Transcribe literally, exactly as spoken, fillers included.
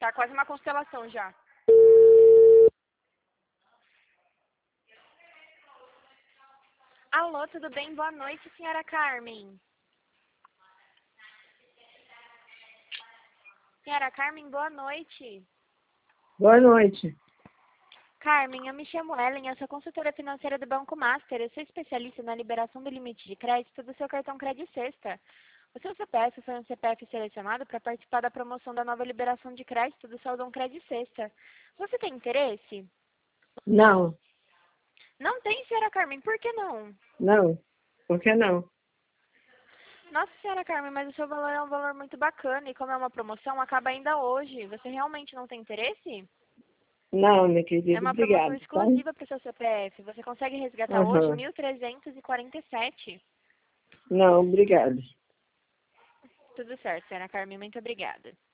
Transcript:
Tá quase uma constelação já. Alô, tudo bem? Boa noite, senhora Carmen. Senhora Carmen, boa noite. Boa noite. Carmen, eu me chamo Ellen, eu sou consultora financeira do Banco Master. Eu sou especialista na liberação do limite de crédito do seu cartão Credit Sexta. O seu C P F foi um C P F selecionado para participar da promoção da nova liberação de crédito do Saldão Credit Sexta. Você tem interesse? Não, Não tem, senhora Carmen, por que não? não. Por que não? Nossa, senhora Carmen, mas o seu valor é um valor muito bacana e como é uma promoção, acaba ainda hoje. Você realmente não tem interesse? Não, minha É querida, uma promoção obrigado, tá? exclusiva para o seu C P F. Você consegue resgatar hoje Aham. mil trezentos e quarenta e sete. Não, obrigado. Tudo certo, senhora Carmen. Muito obrigada.